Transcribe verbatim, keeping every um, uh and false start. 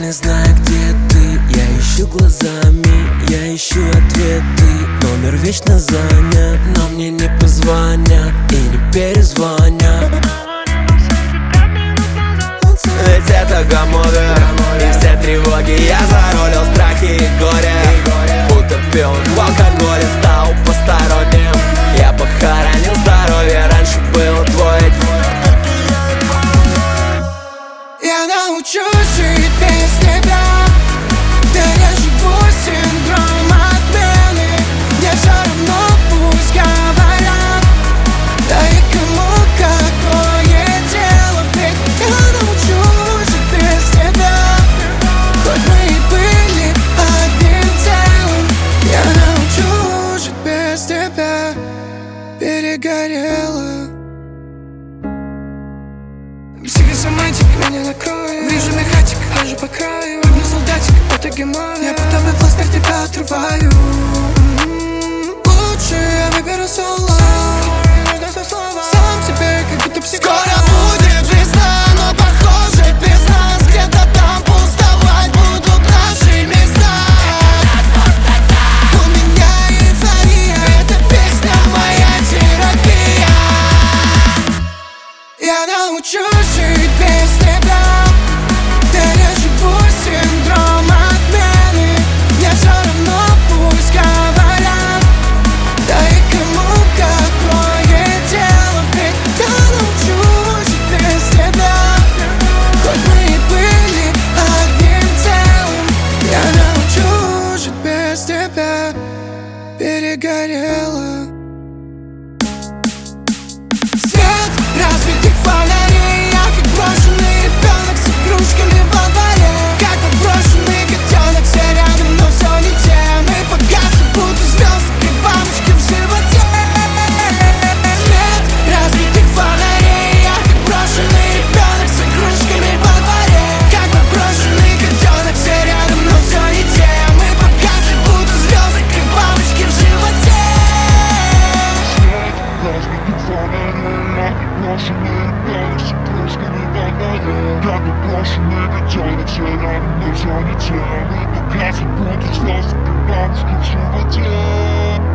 не знаю, где ты. Я ищу глазами, я ищу ответы. Номер вечно занят, но мне не позвонят и не перезвонят. Ведь это гамовер, и все тревоги я заролил, страхи и горе. Утопил в алкоголе, стал посторонним. Я похоронил здоровье, раньше было двое. Я научусь жить без тебя. Да я живу синдром отмены. Мне все равно, пусть говорят. Да и кому какое дело, ведь я научусь жить без тебя. Хоть мы и были одним целым, я научусь жить без тебя. Перегорела. Психосоматик меня накроет. Вижу мехатик, хожу по краю. Одна солдатик, это геморрой. Я потом и пластырь тебя отрываю. Лучше я выберу соло. Сам тебе как будто психолог. Скоро будет весна, но похоже без нас. Где-то там пустовать будут наши места. У меня эйфория, эта песня моя терапия. Я научусь жить без тебя. Да я живу синдром отмены. Мне все равно, пусть говорят. Да и кому какое дело, ведь я научусь жить без тебя. Хоть мы и были одним целым, я научусь жить без тебя. Перегорела. Свет разбитых фонарей, я как брошенный ребенок с игрушками во дворе. Как подброшенный котенок, все рядом, но все не те. Мы погасли, будто звезды, как бабочки в животе. Свет разбитых фонарей, я как брошенный ребенок с игрушками во дворе. Как подброшенный котенок, все рядом, но все не те. Мы погасли, будто звезды, как бабочки в животе. Брошенный ребенок с игрушками во дворе. Как бы брошенный котенок, все рядом, но все не те. Мы погасли, будто звезды, как бабочки в животе.